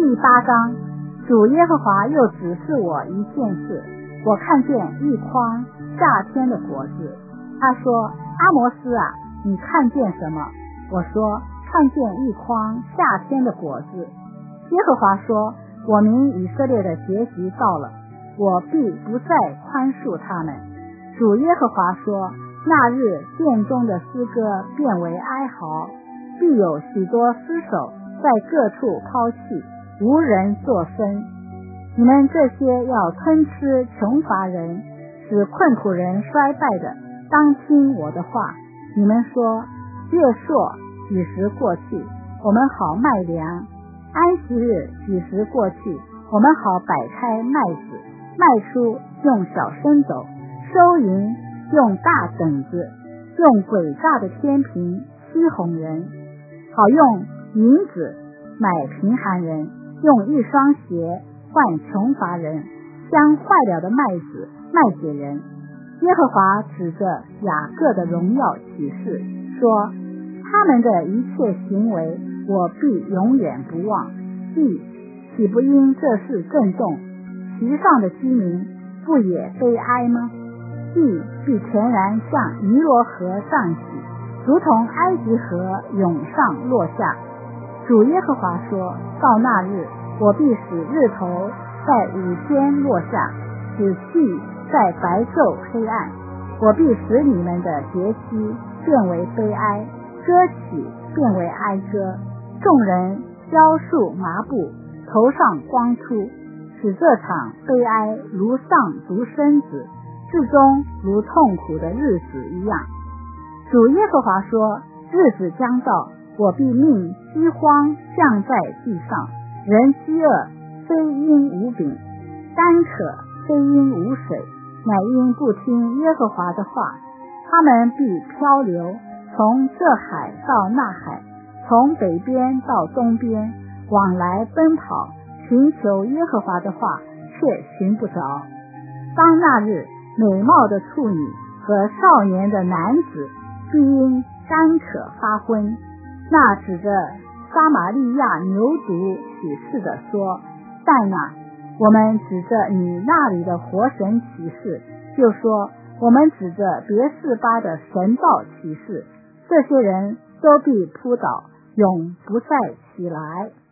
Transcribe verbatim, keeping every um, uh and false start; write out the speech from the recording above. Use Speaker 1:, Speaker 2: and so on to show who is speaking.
Speaker 1: 第八章，主耶和华又指示我一件事，我看见一筐夏天的果子。他说：阿摩斯啊，你看见什么？我说：看见一筐夏天的果子。耶和华说：我民以色列的结局到了，我必不再宽恕他们。主耶和华说：那日殿中的诗歌变为哀嚎，必有许多尸首在各处抛弃，无人作声。你们这些要吞吃穷乏人，使困苦人衰败的，当听我的话。你们说，月朔几时过去，我们好卖粮；安息日几时过去，我们好摆开麦子，卖出用小升斗，收银用大等子，用诡诈的天平欺哄人，好用银子买贫寒人，用一双鞋换穷乏人，将坏了的麦子卖给人。耶和华指着雅各的荣耀起誓说，他们的一切行为我必永远不忘。地岂不因这事震动，其上的居民不也悲哀吗？地必全然像尼罗河涨起，如同埃及河涌上落下。主耶和华说，到那日，我必使日头在午间落下，使气在白昼黑暗。我必使你们的节期变为悲哀，歌曲变为哀歌。众人腰束麻布，头上光秃，使这场悲哀如上独生子，至终如痛苦的日子一样。主耶和华说，日子将到，我必命饥荒降在地上，人饥饿非因无饼，干渴非因无水，乃因不听耶和华的话。他们必漂流，从这海到那海，从北边到东边，往来奔跑，寻求耶和华的话，却寻不着。当那日，美貌的处女和少年的男子必因干渴发昏。那指着撒玛利亚牛犊起誓的说，但啊，我们指着你那里的活神起誓，就说我们指着别是巴的神道起誓，这些人都必扑倒，永不再起来。